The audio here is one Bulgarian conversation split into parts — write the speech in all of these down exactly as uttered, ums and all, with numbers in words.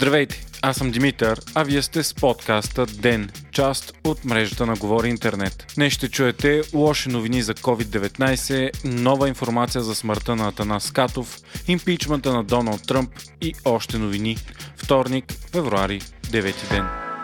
Здравейте, аз съм Димитър, а вие сте с подкаста Ден, част от мрежата на Говори Интернет. Днес ще чуете лоши новини за ковид деветнайсет, нова информация за смъртта на Атанас Скатов, импичмента на Доналд Тръмп и още новини. Вторник, февруари, девети ден.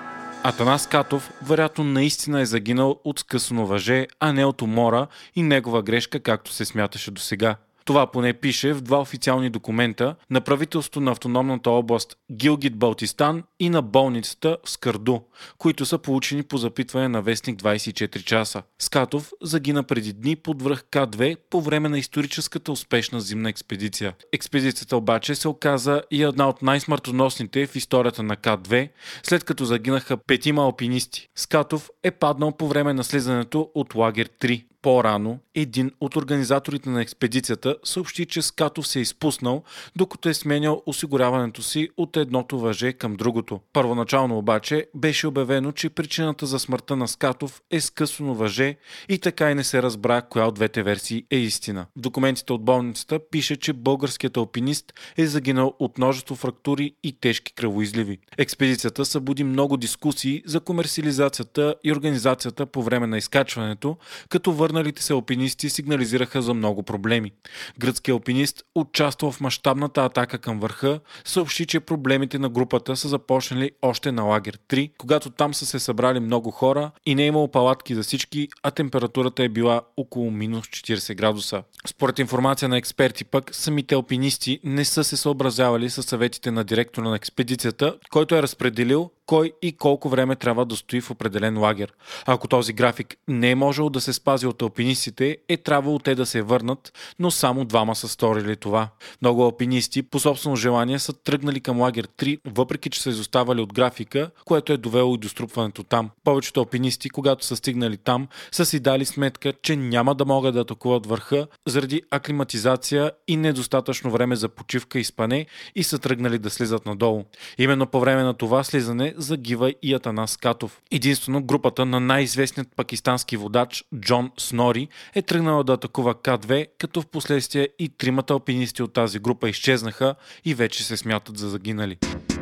Атанас Скатов вероятно наистина е загинал от скъсано въже, а не от умора и негова грешка, както се смяташе досега. Това поне пише в два официални документа на правителството на автономната област Гилгит-Балтистан и на болницата в Скърду, които са получени по запитване на вестник двайсет и четири часа. Скатов загина преди дни под връх К две по време на историческата успешна зимна експедиция. Експедицията обаче се оказа и една от най-смъртоносните в историята на К две, след като загинаха петима алпинисти. Скатов е паднал по време на слизането от лагер три. По-рано един от организаторите на експедицията съобщи, че Скатов се е изпуснал, докато е сменял осигуряването си от едното въже към другото. Първоначално обаче беше обявено, че причината за смъртта на Скатов е скъсано въже и така и не се разбра коя от двете версии е истина. В документите от болницата пише, че българският алпинист е загинал от множество фрактури и тежки кръвоизливи. Експедицията събуди много дискусии за комерциализацията и организацията по време на изкачването, като върналите се алпинисти сигнализираха за много проблеми. Гръцкият алпинист, участвал в мащабната атака към върха, съобщи, че проблемите на групата са започнали още на лагер три, когато там са се събрали много хора и не е имало палатки за всички, а температурата е била около минус четирийсет градуса. Според информация на експерти пък, самите алпинисти не са се съобразявали с съветите на директора на експедицията, който е разпределил кой и колко време трябва да стои в определен лагер. Ако този график не е можел да се спази от алпинистите, е трябвало те да се върнат, но само двама са сторили това. Много алпинисти по собствено желание са тръгнали към лагер три, въпреки че са изоставали от графика, което е довело и до струпването там. Повечето алпинисти, когато са стигнали там, са си дали сметка, че няма да могат да атакуват върха заради аклиматизация и недостатъчно време за почивка и спане и са тръгнали да слизат надолу. Именно по време на това слизане загива и Атанас Скатов. Единствено групата на най-известният пакистански водач Джон Снори е тръгнала да атакува К две, като в последствие и тримата алпинисти от тази група изчезнаха и вече се смятат за загинали.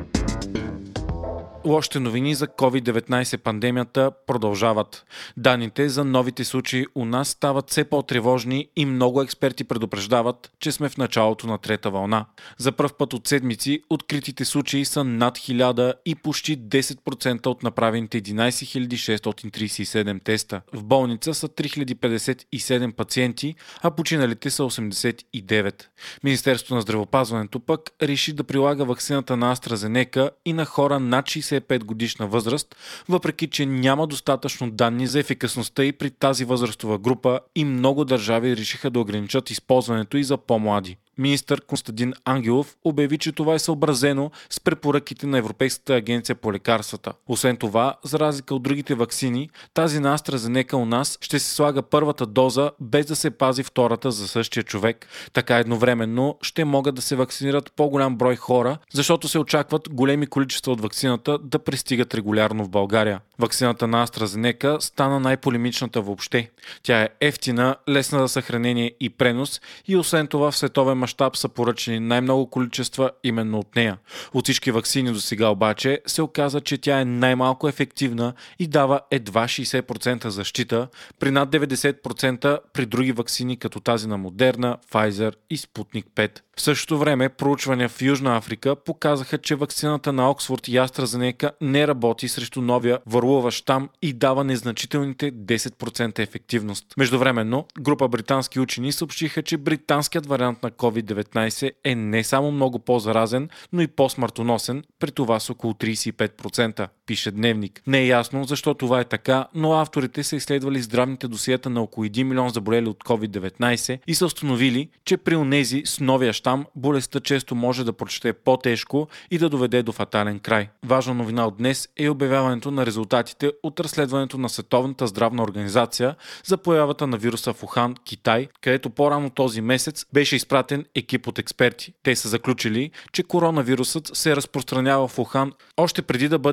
Лошите новини за ковид деветнайсет пандемията продължават. Данните за новите случаи у нас стават все по-тревожни и много експерти предупреждават, че сме в началото на трета вълна. За пръв път от седмици откритите случаи са над хиляда и почти десет процента от направените единайсет хиляди шестстотин трийсет и седем теста. В болница са три хиляди петдесет и седем пациенти, а починалите са осемдесет и девет. Министерството на здравеопазването пък реши да прилага ваксината на AstraZeneca и на хора над шейсет и пет годишна възраст, въпреки че няма достатъчно данни за ефикасността и при тази възрастова група и много държави решиха да ограничат използването и за по-млади. Министър Костадин Ангелов обяви, че това е съобразено с препоръките на Европейската агенция по лекарствата. Освен това, за разлика от другите ваксини, тази на AstraZeneca у нас ще се слага първата доза без да се пази втората за същия човек. Така едновременно ще могат да се вакцинират по-голям брой хора, защото се очакват големи количества от ваксината да пристигат регулярно в България. Ваксината на AstraZeneca стана най-полемичната въобще. Тя е ефтина, лесна за съхранение и пренос и освен това в световен мащаб са поръчени най-много количества именно от нея. От всички ваксини до сега обаче се оказа, че тя е най-малко ефективна и дава едва шейсет процента защита, при над деветдесет процента при други ваксини като тази на Модерна, Pfizer и Спутник пет. В същото време проучвания в Южна Африка показаха, че ваксината на Оксфорд и AstraZeneca не работи срещу новия върлуващ щам и дава незначителните десет процента ефективност. Междувременно, група британски учени съобщиха, че британският вариант на ковид деветнайсет е не само много по-заразен, но и по-смъртоносен, при това с около трийсет и пет процента, пише Дневник. Не е ясно защо това е така, но авторите са изследвали здравните досиета на около един милион заболели от ковид деветнайсет и са установили, че при онези с новия щам болестта често може да прочете по-тежко и да доведе до фатален край. Важна новина от днес е обявяването на резултатите от разследването на Световната здравна организация за появата на вируса в Ухан, Китай, където по-рано този месец беше изпратен екип от експерти. Те са заключили, че коронавирусът се разпространява в Ухан още преди да бъде открито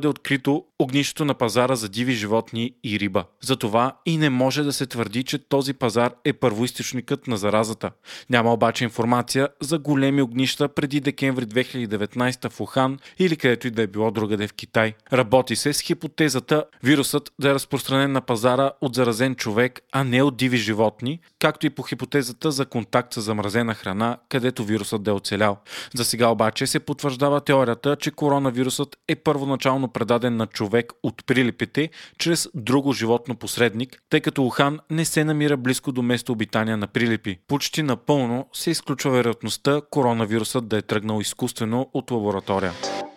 открито огнището на пазара за диви животни и риба. Затова и не може да се твърди, че този пазар е първоизточникът на заразата. Няма обаче информация за големи огнища преди декември две хиляди и деветнадесета в Ухан или където и да е било другаде в Китай. Работи се с хипотезата вирусът да е разпространен на пазара от заразен човек, а не от диви животни, както и по хипотезата за контакт с замразена храна, където вирусът да е оцелял. За сега обаче се потвърждава теорията, че коронавирусът е първоначално предаден на човек от прилипите чрез друго животно посредник, тъй като Ухан не се намира близко до местообитания на прилипи. Почти напълно се изключва вероятността коронавирусът да е тръгнал изкуствено от лаборатория.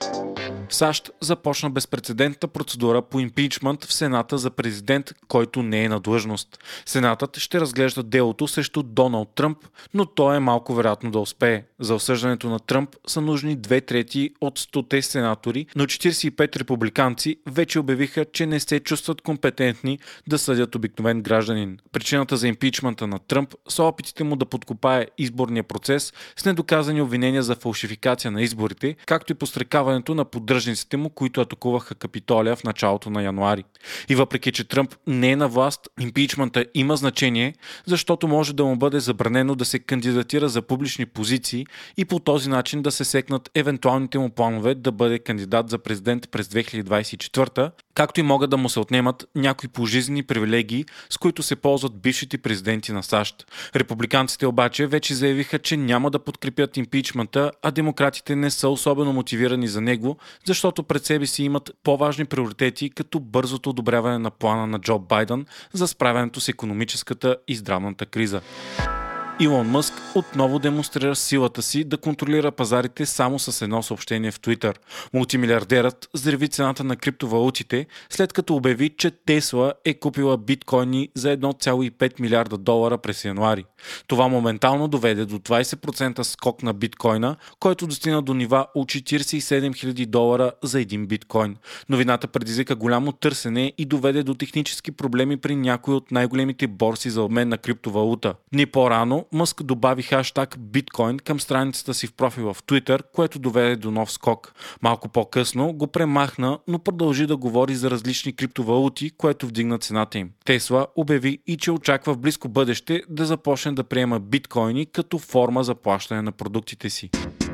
САЩ започна безпрецедентна процедура по импичмент в Сената за президент, който не е на длъжност. Сенатът ще разглежда делото срещу Доналд Тръмп, но то е малко вероятно да успее. За осъждането на Тръмп са нужни две трети от стоте сенатори, но четиридесет и пет републиканци вече обявиха, че не се чувстват компетентни да съдят обикновен гражданин. Причината за импичмента на Тръмп са опитите му да подкопае изборния процес с недоказани обвинения за фалшификация на изборите, както и подстрекаването на поддръжниците му, които атакуваха Капитолия в началото на януари. И въпреки, че Тръмп не е на власт, импичмента има значение, защото може да му бъде забранено да се кандидатира за публични позиции и по този начин да се секнат евентуалните му планове да бъде кандидат за президент през две хиляди двадесет и четвърта, както и могат да му се отнемат някои пожизнени привилегии, с които се ползват бившите президенти на САЩ. Републиканците обаче вече заявиха, че няма да подкрепят импичмента, а демократите не са особено мотивирани за него, защото пред себе си имат по-важни приоритети, като бързото одобряване на плана на Джо Байден за справянето с икономическата и здравната криза. Илон Мъск отново демонстрира силата си да контролира пазарите само с едно съобщение в Twitter. Мултимилиардерът взриви цената на криптовалутите, след като обяви, че Тесла е купила биткоини за едно цяло и пет милиарда долара през януари. Това моментално доведе до двадесет процента скок на биткоина, който достигна до нива от четиридесет и седем хиляди долара за един биткоин. Новината предизвика голямо търсене и доведе до технически проблеми при някои от най-големите борси за обмен на криптовалута. Дни по-рано Мъск добави хаштаг биткоин към страницата си в профила в Twitter, което доведе до нов скок. Малко по-късно го премахна, но продължи да говори за различни криптовалути, което вдигна цената им. Тесла обяви и че очаква в близко бъдеще да започне да приема биткоини като форма за плащане на продуктите си.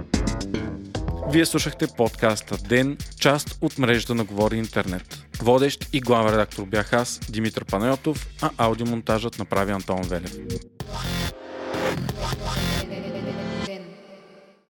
Вие слушахте подкаста Ден, част от мрежата на Говори Интернет. Водещ и главен редактор бях аз, Димитър Панайотов, а аудиомонтажът направи Антон Велев.